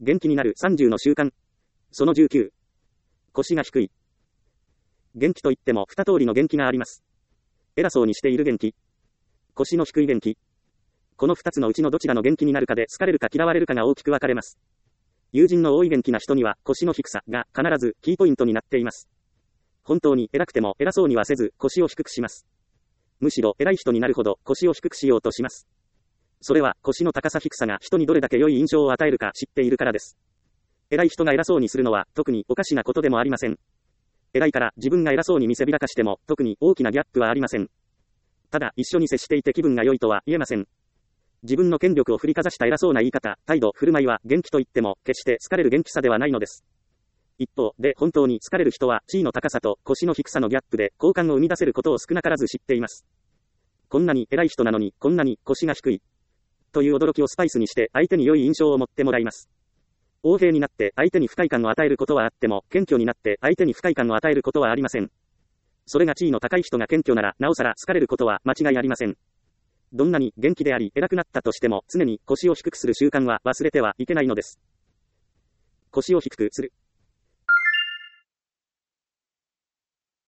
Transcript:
元気になる30の習慣。その19。腰が低い。元気といっても2通りの元気があります。偉そうにしている元気。腰の低い元気。この2つのうちのどちらの元気になるかで好かれるか嫌われるかが大きく分かれます。友人の多い元気な人には腰の低さが必ずキーポイントになっています。本当に偉くても偉そうにはせず腰を低くします。むしろ偉い人になるほど腰を低くしようとします。それは腰の高さ低さが人にどれだけ良い印象を与えるか知っているからです。偉い人が偉そうにするのは特におかしなことでもありません。偉いから自分が偉そうに見せびらかしても特に大きなギャップはありません。ただ一緒に接していて気分が良いとは言えません。自分の権力を振りかざした偉そうな言い方、態度、振る舞いは元気と言っても決して好かれる元気さではないのです。一方で本当に好かれる人は地位の高さと腰の低さのギャップで好感を生み出せることを少なからず知っています。こんなに偉い人なのにこんなに腰が低い。という驚きをスパイスにして相手に良い印象を持ってもらいます。横柄になって相手に不快感を与えることはあっても、謙虚になって相手に不快感を与えることはありません。それが地位の高い人が謙虚なら、なおさら好かれることは間違いありません。どんなに元気であり偉くなったとしても、常に腰を低くする習慣は忘れてはいけないのです。腰を低くする。